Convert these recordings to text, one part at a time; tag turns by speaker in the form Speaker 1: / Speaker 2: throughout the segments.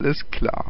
Speaker 1: Alles klar.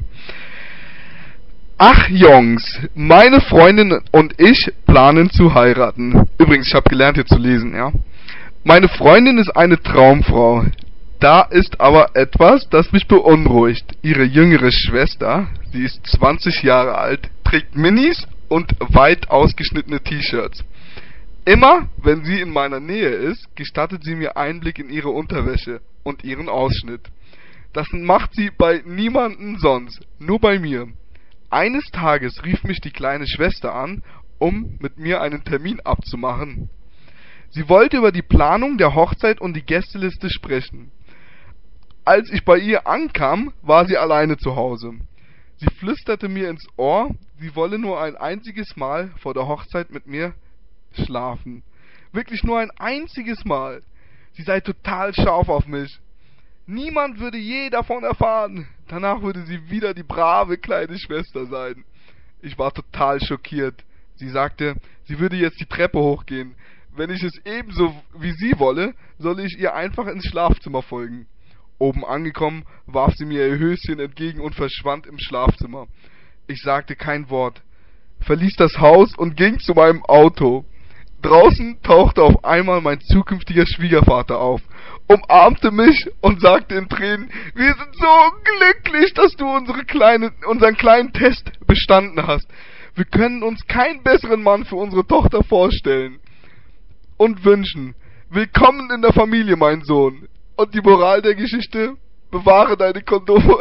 Speaker 1: Ach Jungs, meine Freundin und ich planen zu heiraten. Übrigens, ich habe gelernt hier zu lesen, ja. Meine Freundin ist eine Traumfrau. Da ist aber etwas, das mich beunruhigt. Ihre jüngere Schwester, sie ist 20 Jahre alt, trägt Minis und weit ausgeschnittene T-Shirts. Immer, wenn sie in meiner Nähe ist, gestattet sie mir Einblick in ihre Unterwäsche und ihren Ausschnitt. Das macht sie bei niemandem sonst, nur bei mir. Eines Tages rief mich die kleine Schwester an, um mit mir einen Termin abzumachen. Sie wollte über die Planung der Hochzeit und die Gästeliste sprechen. Als ich bei ihr ankam, war sie alleine zu Hause. Sie flüsterte mir ins Ohr, sie wolle nur ein einziges Mal vor der Hochzeit mit mir schlafen. Wirklich nur ein einziges Mal. Sie sei total scharf auf mich. Niemand würde je davon erfahren. Danach würde sie wieder die brave kleine Schwester sein. Ich war total schockiert. Sie sagte, sie würde jetzt die Treppe hochgehen. Wenn ich es ebenso wie sie wolle, solle ich ihr einfach ins Schlafzimmer folgen. Oben angekommen, warf sie mir ihr Höschen entgegen und verschwand im Schlafzimmer. Ich sagte kein Wort, verließ das Haus und ging zu meinem Auto. Draußen tauchte auf einmal mein zukünftiger Schwiegervater auf, umarmte mich und sagte in Tränen, wir sind so glücklich, dass du unseren kleinen Test bestanden hast. Wir können uns keinen besseren Mann für unsere Tochter vorstellen und wünschen. Willkommen in der Familie, mein Sohn. Und die Moral der Geschichte, bewahre deine Kondome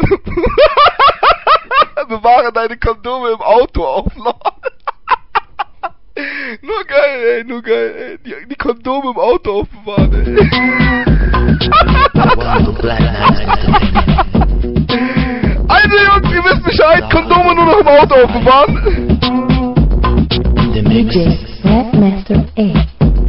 Speaker 1: bewahre deine Kondome im Auto auf, Lord. Nur geil, ey. Die Kondome im Auto aufbewahren, ey. Also Jungs, ihr wisst Bescheid, Kondome nur noch im Auto aufbewahren.
Speaker 2: DJ Master A.